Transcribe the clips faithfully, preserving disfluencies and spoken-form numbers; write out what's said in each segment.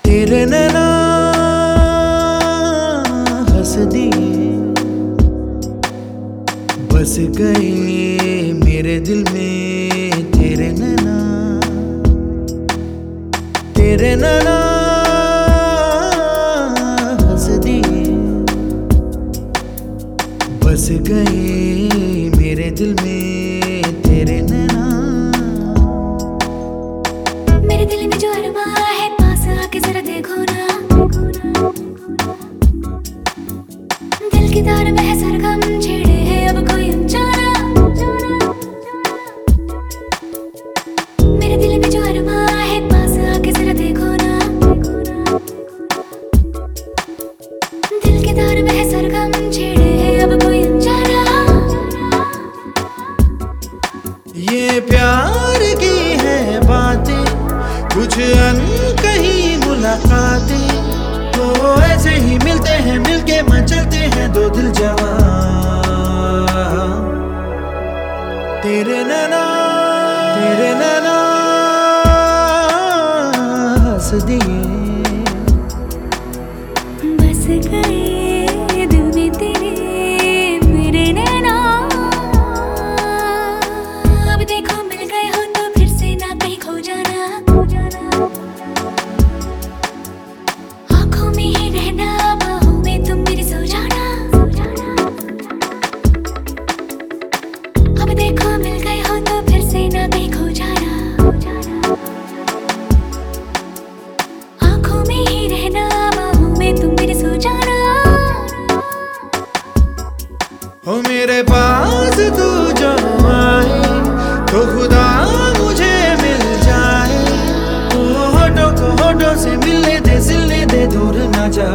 तेरे नैना हंस दिए, बस गए मेरे दिल में तेरे नैना। तेरे नैना हंस दिए, बस गए मेरे दिल में तेरे नैना। मेरे दिल में जो अरमा है पास आके जरा देखो ना, दिल की तार में है सरगम छेड़े है अब कोई अनजाना। मेरे दिल में जो अरमा है पास आके जरा देखो ना, दिल की तार में है सरगम छेड़े है अब कोई अनजाना। ये प्यार की है बातें, कुछ अनकही मुलाकातें, तो ऐसे ही मिलते हैं, मिलके मचलते हैं दो दिल जवां। तेरे नैना तेरे नैना हंस दिए, बस गए दिल में तेरे मेरे नैना। अब देखो मिल गए हो तो फिर से ना कहीं खो जाना, आंखों में ही रहना, बाहों में तुम मेरी सो जाना। अब देखो मिल गए हो तो फिर से ना कहीं खो जाना, आंखों में ही रहना, बाहों में तुम मेरी सो जाना। हो मेरे पास तू जो आए तो खुदा मुझे मिल जाए, तो होठों को होठों से मिलने दे, सिलने दे, दूर न जा।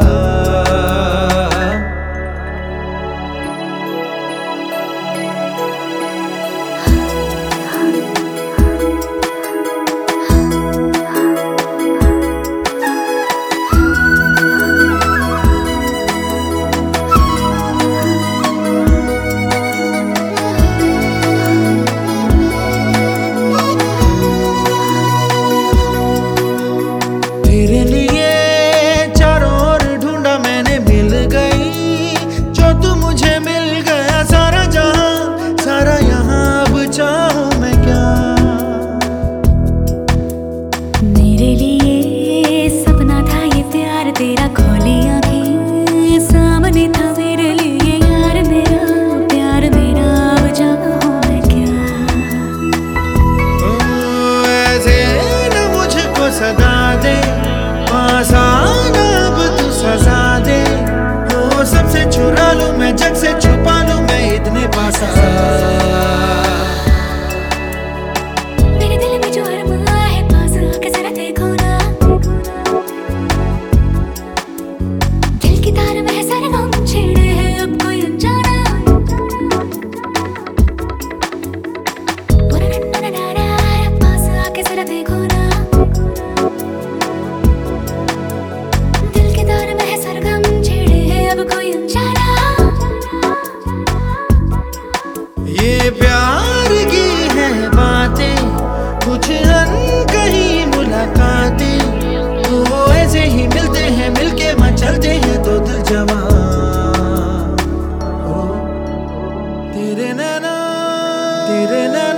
तेरे लिए चारों ओर ढूंढा मैंने, मिल गई जो तू मुझे मिल गया। सारा जहां सारा यहाँ अब चाहूं मैं क्या। मेरे लिए सपना था ये प्यार तेरा, खोली आंखें सामने था मेरे लिए यार मेरा प्यार मेरा, अब चाहूं मैं क्या। ओ, ऐसे न मुझको सदा दे, पास आना अब तू सजा दे, वो सबसे चुरा लूं मैं, जग से छुपा लूं मैं, इतने पास आ। मेरे दिल में जो अरमा है पास आके जरा देखो ना, दिल की तार में है सरगम छेड़े है अब कोई अनजाना। पास आके जरा देखो ना, दिल की तार में है सरगम छेड़े है अब कोई अनजाना। ये प्यार की है बातें, कुछ अनकही मुलाकातें, तो ऐसे ही मिलते हैं, मिलके मचलते हैं दो दिल जवां। हो तेरे नैना तेरे नैना